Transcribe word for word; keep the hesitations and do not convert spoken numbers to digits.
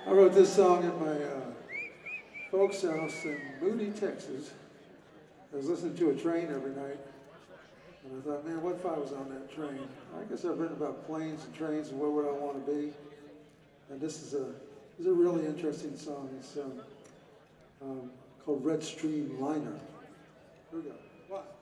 I wrote this song in my uh, folks' house in Moody, Texas. I was listening to a train every night, and I thought, man, what if I was on that train? I guess I've written about planes and trains and where would I want to be. And this is a this is a really interesting song. It's um, um, called Red Stream Liner. Here we go. One.